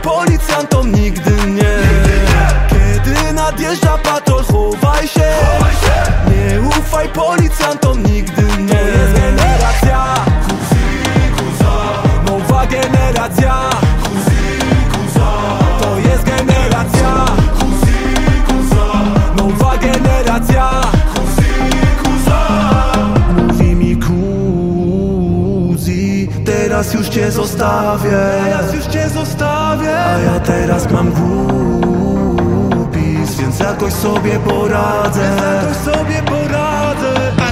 policjantom nigdy nie. Kiedy nadjeżdża patrol, chowaj się. Nie ufaj policjantom nigdy nie. To jest generacja nowa generacja. To jest generacja nowa generacja. Mówi mi Kuzi, teraz już cię zostawię. A ja teraz mam głupis, więc jakoś sobie poradzę.